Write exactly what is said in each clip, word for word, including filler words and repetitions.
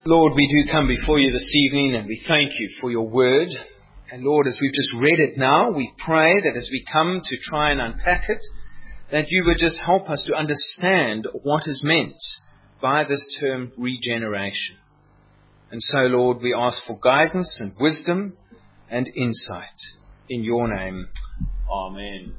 Lord, we do come before you this evening and we thank you for your word. And Lord, as we've just read it now, we pray that as we come to try and unpack it, that you would just help us to understand what is meant by this term regeneration. And so, Lord, we ask for guidance and wisdom and insight. In your name, amen.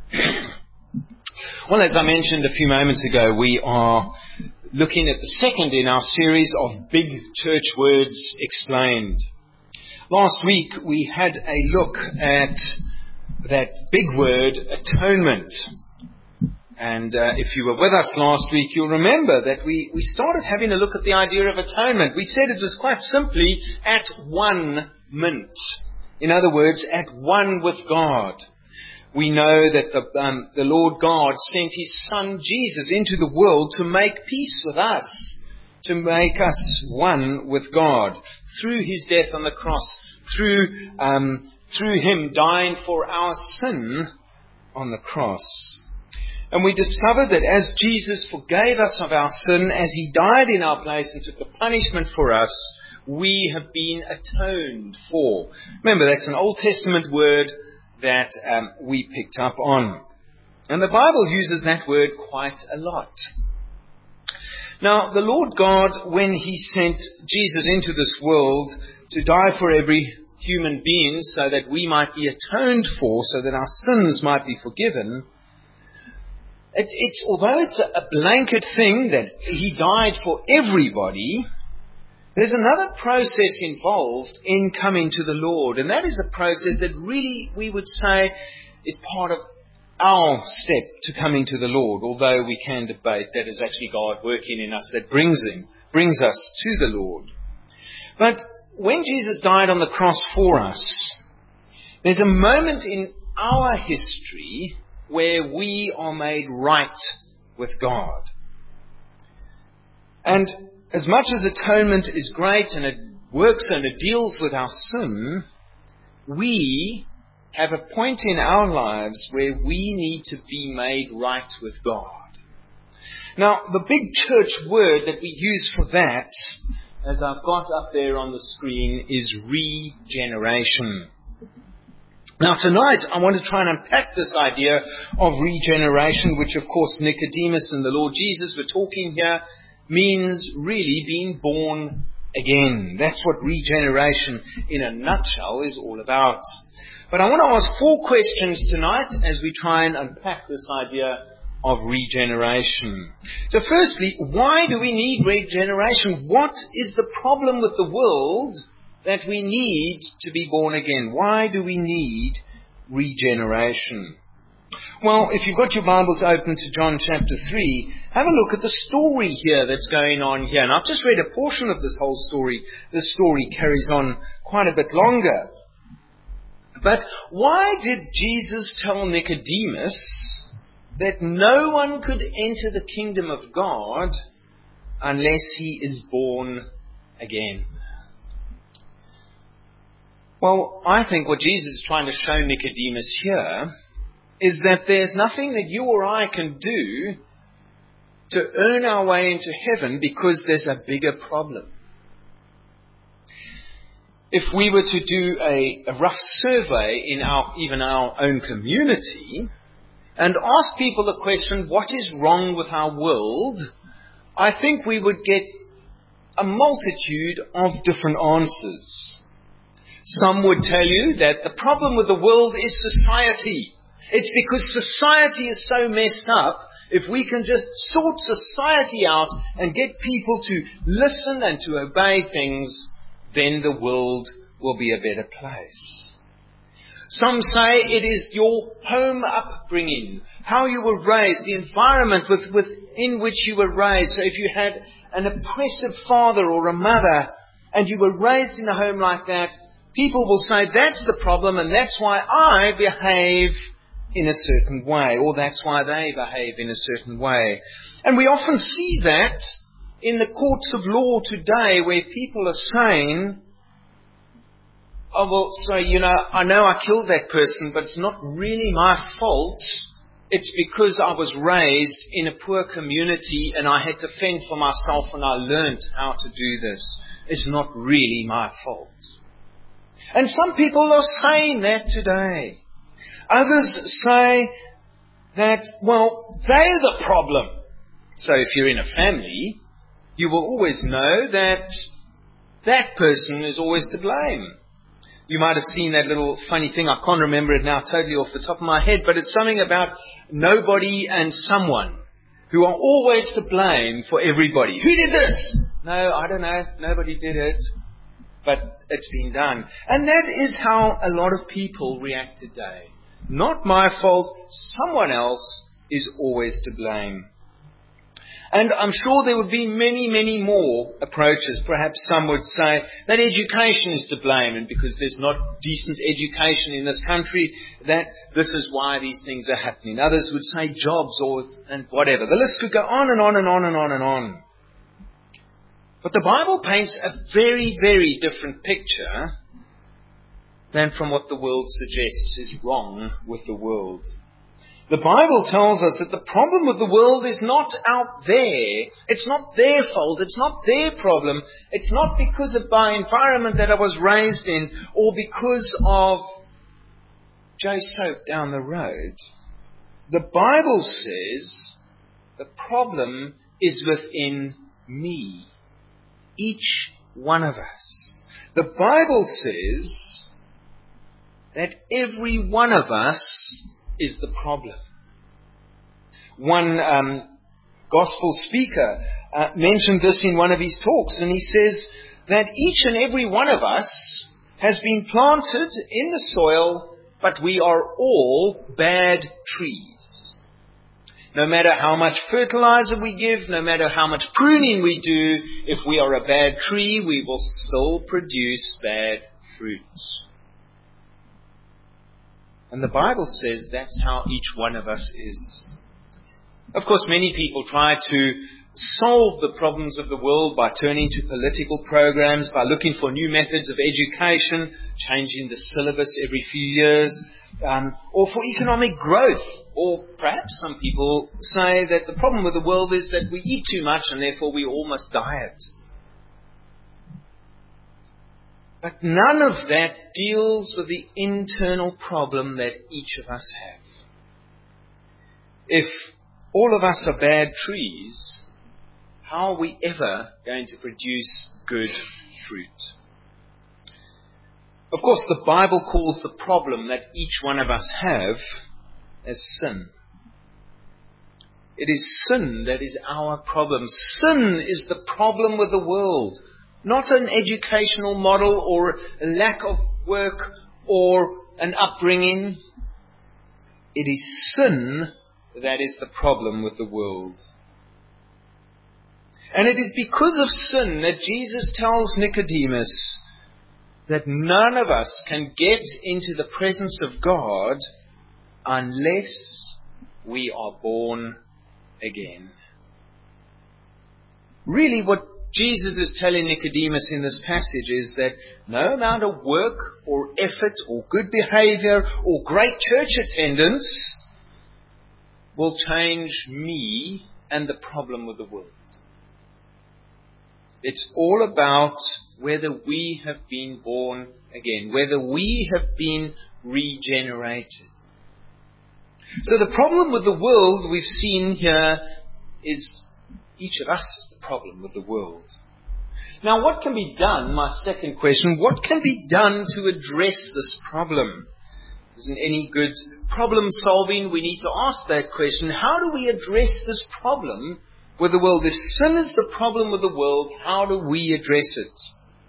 Well, as I mentioned a few moments ago, we are looking at the second in our series of Big Church Words Explained. Last week we had a look at that big word, atonement. And uh, if you were with us last week, you'll remember that we, we started having a look at the idea of atonement. We said it was quite simply at one mint. In other words, at one with God. We know that the, um, the Lord God sent His Son Jesus into the world to make peace with us, to make us one with God through His death on the cross, through um, through Him dying for our sin on the cross. And we discovered that as Jesus forgave us of our sin, as He died in our place and took the punishment for us, we have been atoned for. Remember, that's an Old Testament word that um, we picked up on. And the Bible uses that word quite a lot. Now, the Lord God, when He sent Jesus into this world to die for every human being so that we might be atoned for, so that our sins might be forgiven, it, it's although it's a, a blanket thing that He died for everybody, there's another process involved in coming to the Lord, and that is a process that really we would say is part of our step to coming to the Lord, although we can debate that is actually God working in us that brings him, brings us to the Lord. But when Jesus died on the cross for us, there's a moment in our history where we are made right with God. And as much as atonement is great and it works and it deals with our sin, we have a point in our lives where we need to be made right with God. Now, the big church word that we use for that, as I've got up there on the screen, is regeneration. Now, tonight I want to try and unpack this idea of regeneration, which of course Nicodemus and the Lord Jesus were talking here, means really being born again. That's what regeneration in a nutshell is all about. But I want to ask four questions tonight as we try and unpack this idea of regeneration. So firstly, why do we need regeneration? What is the problem with the world that we need to be born again? Why do we need regeneration? Well, if you've got your Bibles open to John chapter three, have a look at the story here that's going on here. And I've just read a portion of this whole story. This story carries on quite a bit longer. But why did Jesus tell Nicodemus that no one could enter the kingdom of God unless he is born again? Well, I think what Jesus is trying to show Nicodemus here is that there's nothing that you or I can do to earn our way into heaven because there's a bigger problem. If we were to do a, a rough survey in our even our own community and ask people the question, what is wrong with our world? I think we would get a multitude of different answers. Some would tell you that the problem with the world is society. It's because society is so messed up. If we can just sort society out and get people to listen and to obey things, then the world will be a better place. Some say it is your home upbringing, how you were raised, the environment with, within which you were raised. So if you had an oppressive father or a mother and you were raised in a home like that, people will say that's the problem and that's why I behave in a certain way, or that's why they behave in a certain way. And we often see that in the courts of law today where people are saying, oh, well, so, you know, I know I killed that person, but it's not really my fault it's because I was raised in a poor community and I had to fend for myself and I learned how to do this. It's not really my fault. And some people are saying that today. Others say that, well, they're the problem. So if you're in a family, you will always know that that person is always to blame. You might have seen that little funny thing. I can't remember it now totally off the top of my head, but it's something about nobody and someone who are always to blame for everybody. Who did this? No, I don't know. Nobody did it. But it's been done. And that is how a lot of people react today. Not my fault. Someone else is always to blame. And I'm sure there would be many, many more approaches. Perhaps some would say that education is to blame, and because there's not decent education in this country, that this is why these things are happening. Others would say jobs or and whatever. The list could go on and on and on and on and on. But the Bible paints a very, very different picture than from what the world suggests is wrong with the world. The Bible tells us that the problem with the world is not out there. It's not their fault. It's not their problem. It's not because of my environment that I was raised in or because of Joe Soap down the road. The Bible says the problem is within me. Each one of us. The Bible says that every one of us is the problem. One um, gospel speaker uh, mentioned this in one of his talks, and he says that each and every one of us has been planted in the soil, but we are all bad trees. No matter how much fertilizer we give, no matter how much pruning we do, if we are a bad tree, we will still produce bad fruits. And the Bible says that's how each one of us is. Of course, many people try to solve the problems of the world by turning to political programs, by looking for new methods of education, changing the syllabus every few years, um, or for economic growth. Or perhaps some people say that the problem with the world is that we eat too much and therefore we all must diet. But none of that deals with the internal problem that each of us have. If all of us are bad trees, how are we ever going to produce good fruit? Of course, the Bible calls the problem that each one of us have as sin. It is sin that is our problem. Sin is the problem with the world. Not an educational model or a lack of work or an upbringing. It is sin that is the problem with the world. And it is because of sin that Jesus tells Nicodemus that none of us can get into the presence of God unless we are born again. Really, what Jesus is telling Nicodemus in this passage is that no amount of work or effort or good behavior or great church attendance will change me and the problem with the world. It's all about whether we have been born again, whether we have been regenerated. So the problem with the world we've seen here is each of us is the problem with the world. Now, what can be done? My second question, what can be done to address this problem? Isn't any good problem solving? We need to ask that question. How do we address this problem with the world? If sin is the problem with the world, how do we address it?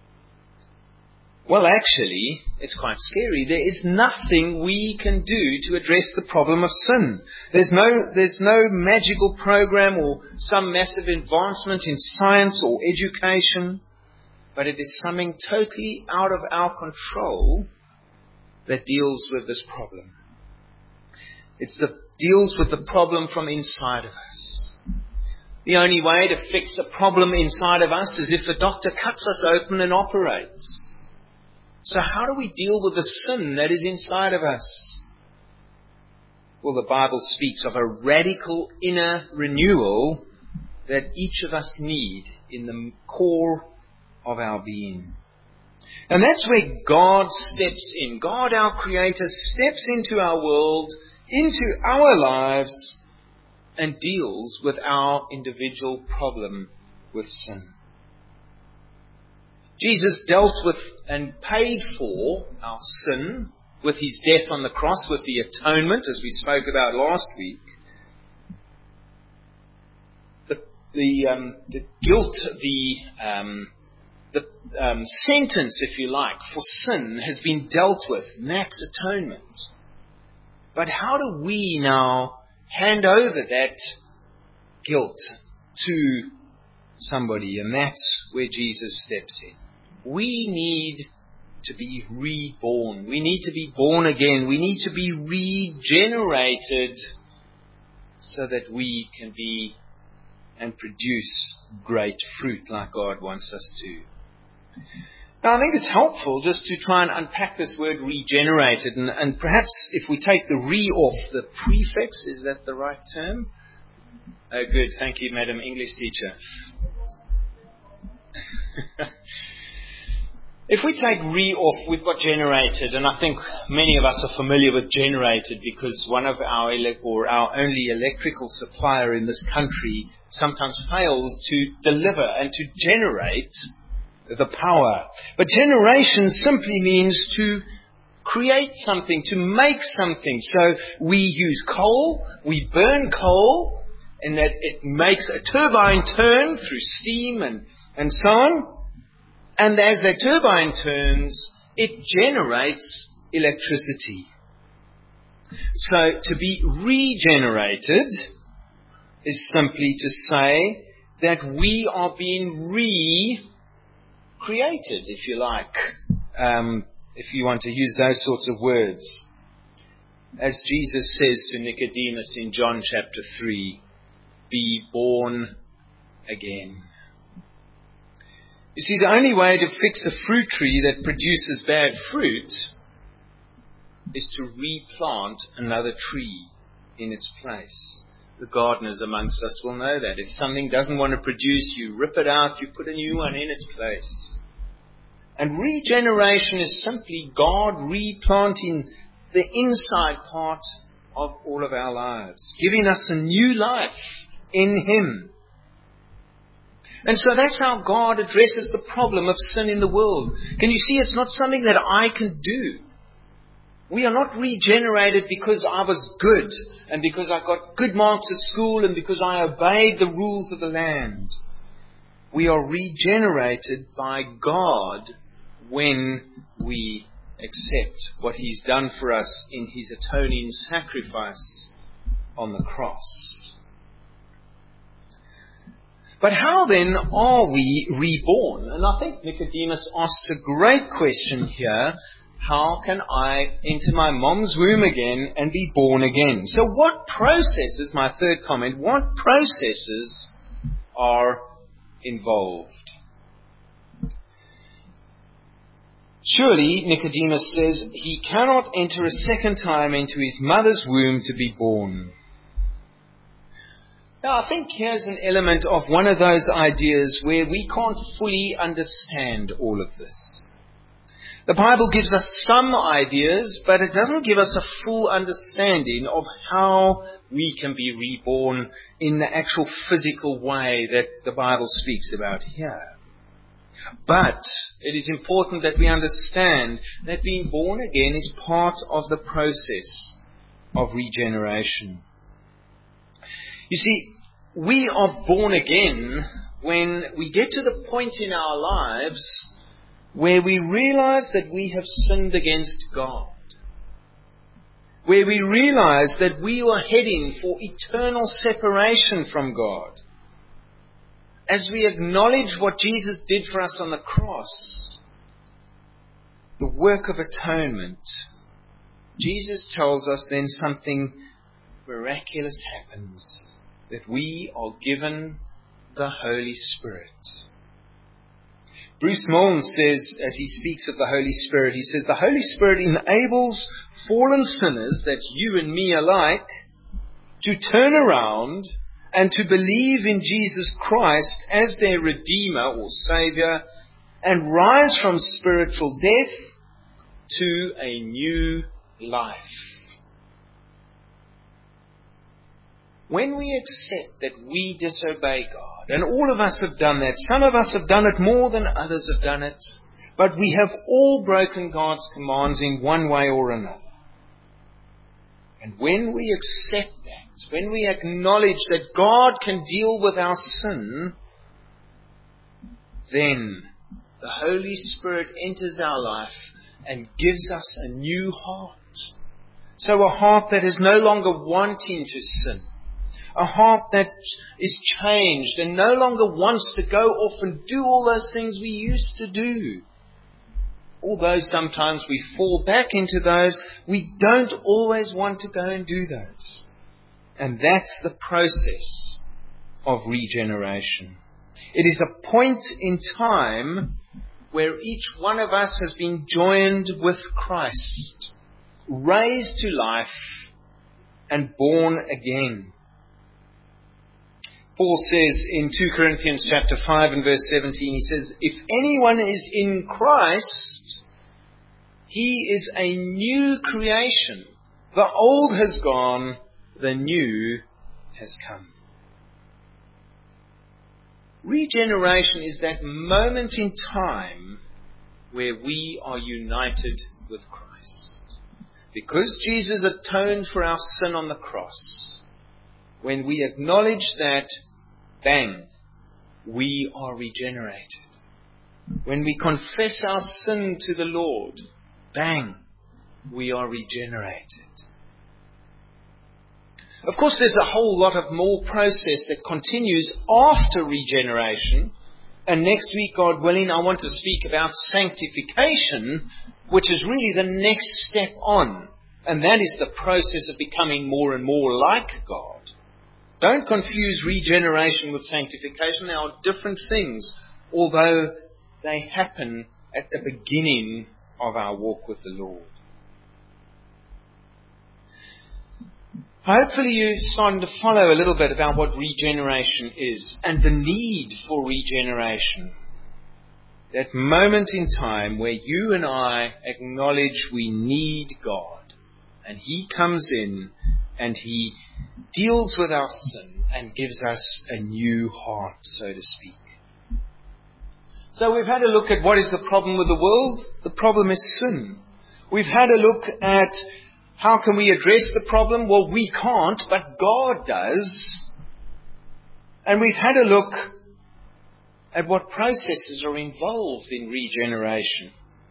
Well, actually, it's quite scary. There is nothing we can do to address the problem of sin. There's no, there's no magical program or some massive advancement in science or education, but it is something totally out of our control that deals with this problem. It deals with the problem from inside of us. The only way to fix a problem inside of us is if the doctor cuts us open and operates. So how do we deal with the sin that is inside of us? Well, the Bible speaks of a radical inner renewal that each of us need in the core of our being. And that's where God steps in. God, our Creator, steps into our world, into our lives, and deals with our individual problem with sin. Jesus dealt with and paid for our sin with His death on the cross, with the atonement, as we spoke about last week. The, the, um, the guilt, the, um, the um, sentence, if you like, for sin has been dealt with, and that's atonement. But how do we now hand over that guilt to somebody? And that's where Jesus steps in. We need to be reborn. We need to be born again. We need to be regenerated so that we can be and produce great fruit like God wants us to. Now, I think it's helpful just to try and unpack this word regenerated, and, and perhaps if we take the re off the prefix, is that the right term? Oh, good. Thank you, Madam English teacher. If we take re off, we've got generated, and I think many of us are familiar with generated because one of our ele- or our only electrical supplier in this country sometimes fails to deliver and to generate the power. But generation simply means to create something, to make something. So we use coal, we burn coal, and that it makes a turbine turn through steam and, and so on. And as that turbine turns, it generates electricity. So to be regenerated is simply to say that we are being re-created, if you like, um, if you want to use those sorts of words. As Jesus says to Nicodemus in John chapter three, be born again. You see, the only way to fix a fruit tree that produces bad fruit is to replant another tree in its place. The gardeners amongst us will know that. If something doesn't want to produce, you rip it out, you put a new one in its place. And regeneration is simply God replanting the inside part of all of our lives, giving us a new life in Him. And so that's how God addresses the problem of sin in the world. Can you see, it's not something that I can do. We are not regenerated because I was good and because I got good marks at school and because I obeyed the rules of the land. We are regenerated by God when we accept what He's done for us in His atoning sacrifice on the cross. But how then are we reborn? And I think Nicodemus asks a great question here. How can I enter my mom's womb again and be born again? So what processes, my third comment, what processes are involved? Surely, Nicodemus says, he cannot enter a second time into his mother's womb to be born. Now, I think here's an element of one of those ideas where we can't fully understand all of this. The Bible gives us some ideas, but it doesn't give us a full understanding of how we can be reborn in the actual physical way that the Bible speaks about here. But it is important that we understand that being born again is part of the process of regeneration. You see, we are born again when we get to the point in our lives where we realize that we have sinned against God. Where we realize that we are heading for eternal separation from God. As we acknowledge what Jesus did for us on the cross, the work of atonement, Jesus tells us then something miraculous happens. That we are given the Holy Spirit. Bruce Milne says, as he speaks of the Holy Spirit, he says, the Holy Spirit enables fallen sinners, that's you and me alike, to turn around and to believe in Jesus Christ as their Redeemer or Savior and rise from spiritual death to a new life. When we accept that we disobey God, and all of us have done that, some of us have done it more than others have done it, but we have all broken God's commands in one way or another. And when we accept that, when we acknowledge that God can deal with our sin, then the Holy Spirit enters our life and gives us a new heart. So a heart that is no longer wanting to sin. A heart that is changed and no longer wants to go off and do all those things we used to do. Although sometimes we fall back into those, we don't always want to go and do those. And that's the process of regeneration. It is a point in time where each one of us has been joined with Christ, raised to life, and born again. Paul says in Second Corinthians chapter five and verse seventeen, he says, if anyone is in Christ, he is a new creation. The old has gone, the new has come. Regeneration is that moment in time where we are united with Christ. Because Jesus atoned for our sin on the cross, when we acknowledge that, bang, we are regenerated. When we confess our sin to the Lord, bang, we are regenerated. Of course, there's a whole lot of more process that continues after regeneration. And next week, God willing, I want to speak about sanctification, which is really the next step on. And that is the process of becoming more and more like God. Don't confuse regeneration with sanctification. They are different things, although they happen at the beginning of our walk with the Lord. Hopefully you're starting to follow a little bit about what regeneration is and the need for regeneration. That moment in time where you and I acknowledge we need God, and He comes in and He deals with our sin and gives us a new heart, so to speak. So we've had a look at what is the problem with the world. The problem is sin. We've had a look at how can we address the problem. Well, we can't, but God does. And we've had a look at what processes are involved in regeneration.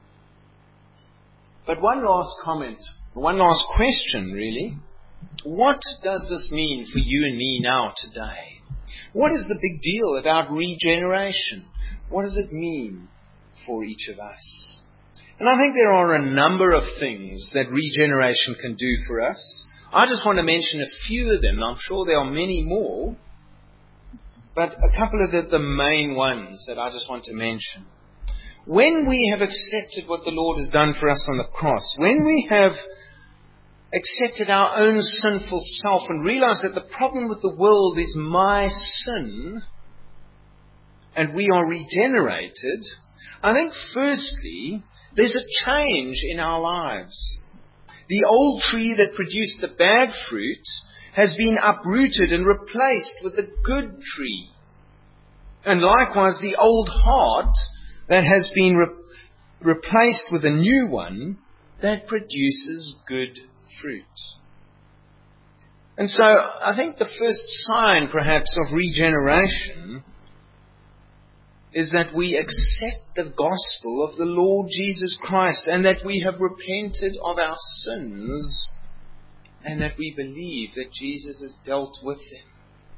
But one last comment, one last question really. What does this mean for you and me now today? What is the big deal about regeneration? What does it mean for each of us? And I think there are a number of things that regeneration can do for us. I just want to mention a few of them. I'm sure there are many more. But a couple of the, the main ones that I just want to mention. When we have accepted what the Lord has done for us on the cross, when we have accepted our own sinful self and realized that the problem with the world is my sin, and we are regenerated, I think firstly, there's a change in our lives. The old tree that produced the bad fruit has been uprooted and replaced with a good tree. And likewise, the old heart that has been re- replaced with a new one that produces good fruit. And so I think the first sign perhaps of regeneration is that we accept the gospel of the Lord Jesus Christ and that we have repented of our sins and that we believe that Jesus has dealt with them.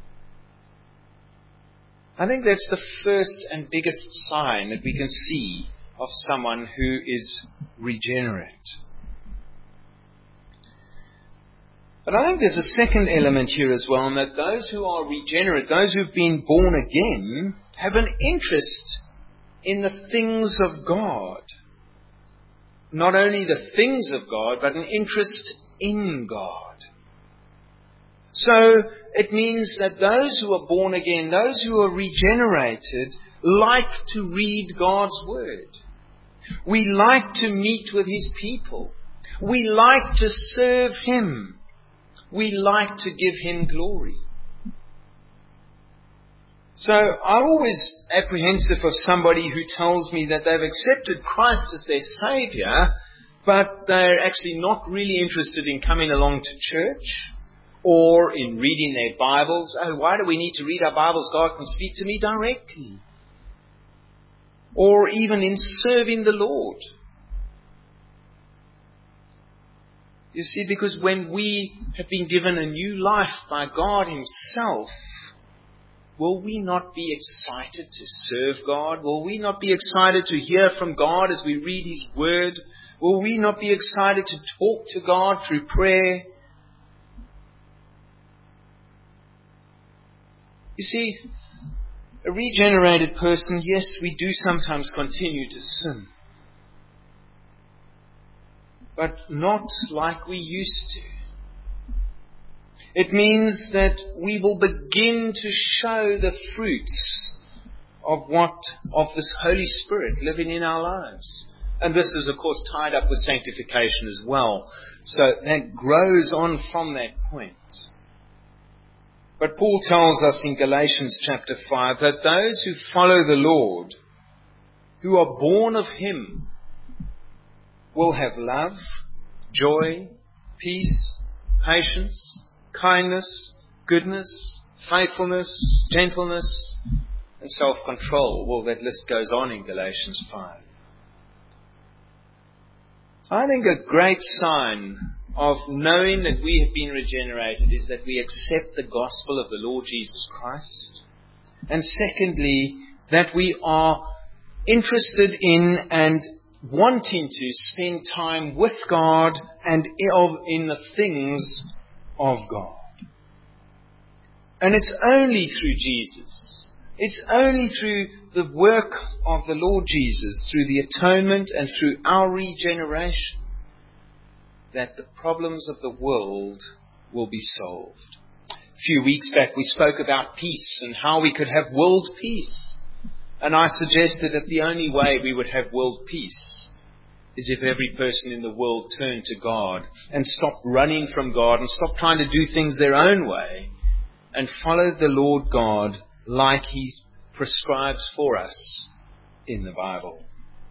I think that's the first and biggest sign that we can see of someone who is regenerate. But I think there's a second element here as well, and that those who are regenerate, those who've been born again, have an interest in the things of God. not only the things of God, but an interest in God. So it means that those who are born again, those who are regenerated, like to read God's Word. We like to meet with His people. We like to serve Him. We like to give Him glory. So I'm always apprehensive of somebody who tells me that they've accepted Christ as their Saviour, but they're actually not really interested in coming along to church or in reading their Bibles. Oh, why do we need to read our Bibles? God can speak to me directly. Or even in serving the Lord. You see, because when we have been given a new life by God Himself, will we not be excited to serve God? Will we not be excited to hear from God as we read His Word? Will we not be excited to talk to God through prayer? You see, a regenerated person, yes, we do sometimes continue to sin. But not like we used to. It means that we will begin to show the fruits of what, of this Holy Spirit living in our lives. And this is, of course, tied up with sanctification as well. So that grows on from that point. But Paul tells us in Galatians chapter five that those who follow the Lord, who are born of Him, will have love, joy, peace, patience, kindness, goodness, faithfulness, gentleness, and self-control. Well, that list goes on in Galatians five. I think a great sign of knowing that we have been regenerated is that we accept the gospel of the Lord Jesus Christ. And secondly, that we are interested in and wanting to spend time with God and in the things of God. And it's only through Jesus. It's only through the work of the Lord Jesus, through the atonement and through our regeneration, that the problems of the world will be solved. A few weeks back we spoke about peace and how we could have world peace. And I suggested that the only way we would have world peace is if every person in the world turned to God and stopped running from God and stopped trying to do things their own way and followed the Lord God like He prescribes for us in the Bible.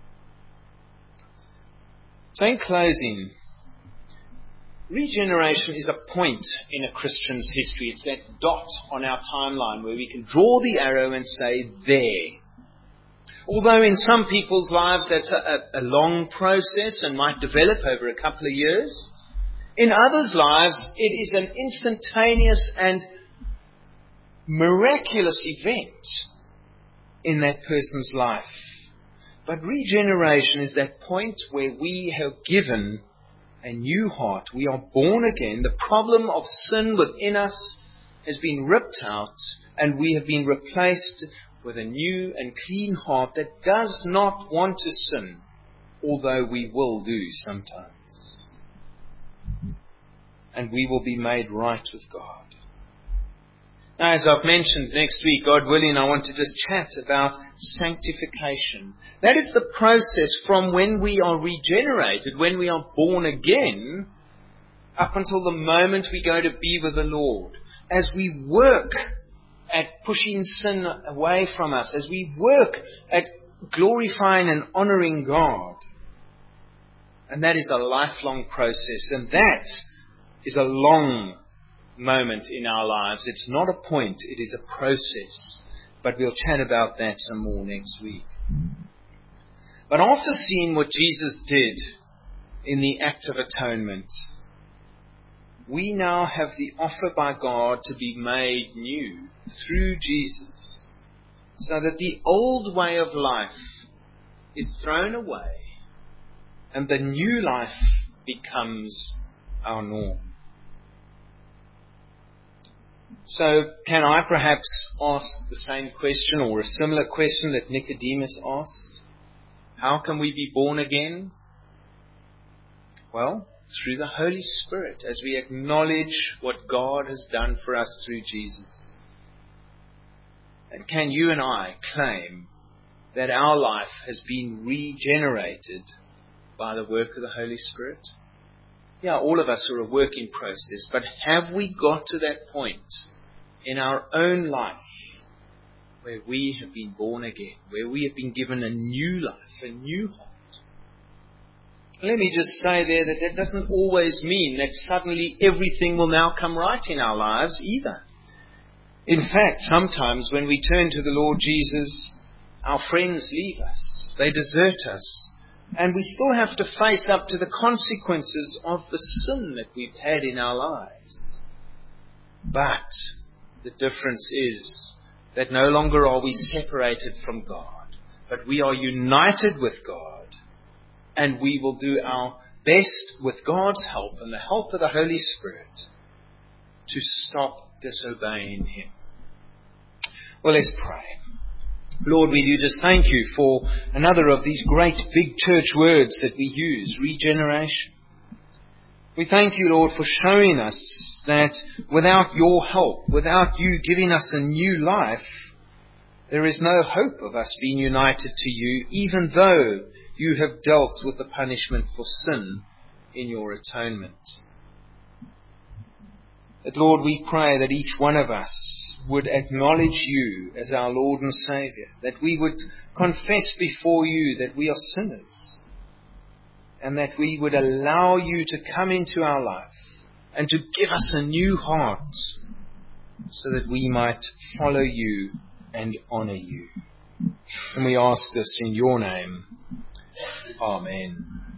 So in closing, regeneration is a point in a Christian's history. It's that dot on our timeline where we can draw the arrow and say, there. Although in some people's lives that's a, a long process and might develop over a couple of years, in others' lives it is an instantaneous and miraculous event in that person's life. But regeneration is that point where we have given a new heart. We are born again. The problem of sin within us has been ripped out and we have been replaced with a new and clean heart that does not want to sin, although we will do sometimes. And we will be made right with God. Now, as I've mentioned, next week, God willing, I want to just chat about sanctification. That is the process from when we are regenerated, when we are born again, up until the moment we go to be with the Lord. As we work at pushing sin away from us, as we work at glorifying and honoring God. And that is a lifelong process, and that is a long moment in our lives. It's not a point, it is a process. But we'll chat about that some more next week. But after seeing what Jesus did in the act of atonement, we now have the offer by God to be made new through Jesus, so that the old way of life is thrown away and the new life becomes our norm. So can I perhaps ask the same question or a similar question that Nicodemus asked? How can we be born again? Well, through the Holy Spirit, as we acknowledge what God has done for us through Jesus. And can you and I claim that our life has been regenerated by the work of the Holy Spirit? Yeah, all of us are a work in process, but have we got to that point in our own life where we have been born again, where we have been given a new life, a new heart? Let me just say there that that doesn't always mean that suddenly everything will now come right in our lives either. In fact, sometimes when we turn to the Lord Jesus, our friends leave us, they desert us, and we still have to face up to the consequences of the sin that we've had in our lives. But the difference is that no longer are we separated from God, but we are united with God. And we will do our best with God's help and the help of the Holy Spirit to stop disobeying Him. Well, let's pray. Lord, we do just thank you for another of these great big church words that we use, regeneration. We thank you, Lord, for showing us that without your help, without you giving us a new life, there is no hope of us being united to you, even though you have dealt with the punishment for sin in your atonement. That, Lord, we pray that each one of us would acknowledge you as our Lord and Saviour, that we would confess before you that we are sinners, and that we would allow you to come into our life and to give us a new heart so that we might follow you and honour you. And we ask this in your name. Amen.